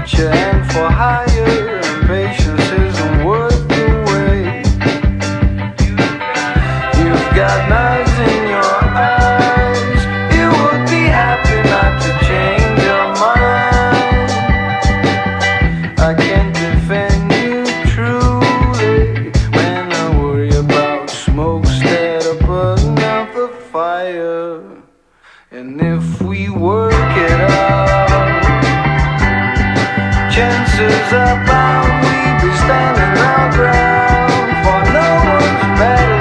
future and for hire, and patience isn't worth the wait. You've got knives in your eyes. You would be happy not to change your mind. I can't defend you truly when I worry about smoke instead of putting out the fire. And if we work it out, chances are bound we'd be standing our ground, for no one's better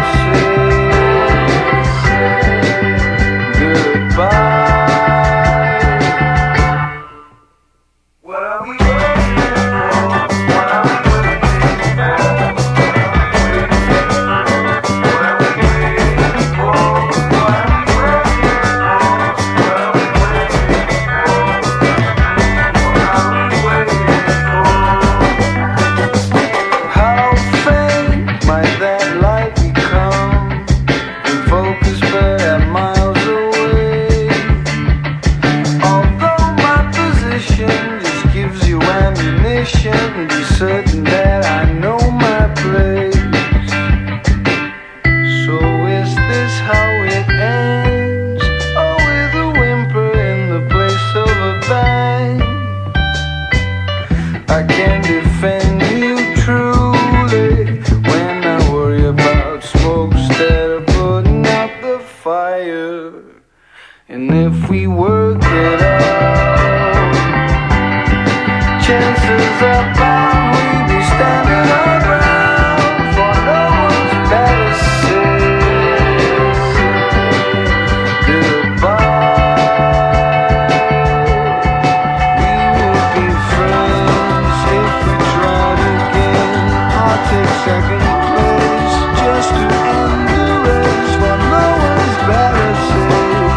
safe. Goodbye. What are we waiting for? What are we waiting for? What are we waiting for? What are we waiting for? What are we waiting for? What are we waiting for? How faint might that light become in focus but at miles away? Although my position just gives you ammunition, be certain that I know my place. So is this how it ends? Or with a whimper in the place of a bang? I can defend you truly when I worry about smoke instead of putting out the fire. And if we work it out, chances are bound we'd be standing our ground, for no one's better safe. Goodbye. We would be friends if we tried again, or take second place just to end the race, for no one's better safe.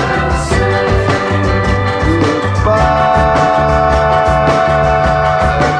Goodbye.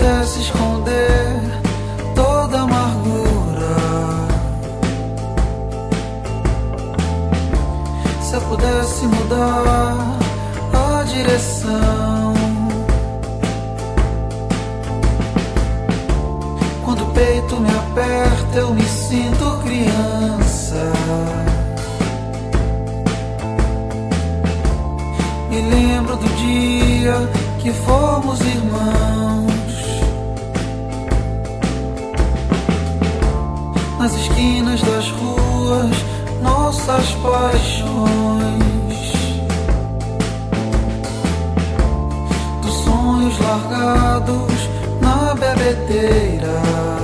pudesse esconder toda amargura, se eu pudesse mudar a direção, quando o peito me aperta eu me sinto criança. Me lembro do dia que fomos irmãos, nas esquinas das ruas, nossas paixões, dos sonhos largados na bebedeira.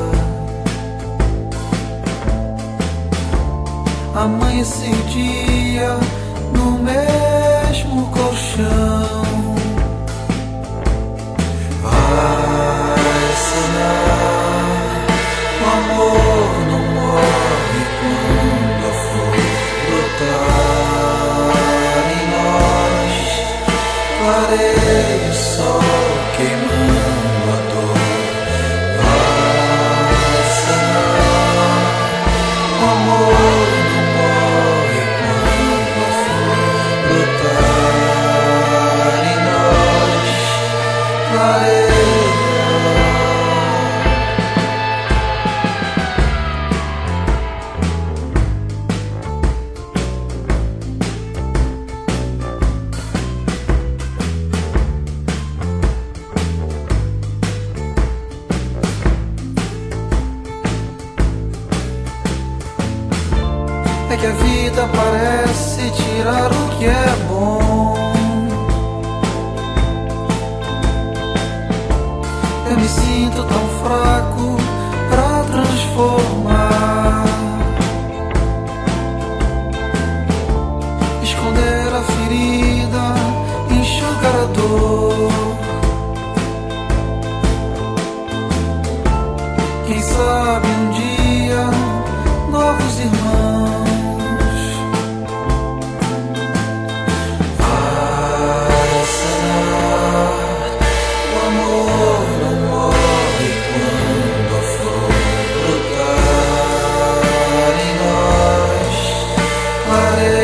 Amanhece o dia no mesmo colchão. Vai sonhar, o amor não morre quando a flor brotar em nós. Clareia o sol queimando a dor. Vai sonhar, o amor não morre quando a flor brotar em nós. Clareia. É que a vida parece tirar o que é bom. Eu me sinto tão fraco pra transformar, esconder a ferida, enxugar a dor. Quem sabe um dia novos irmãos. Clareia.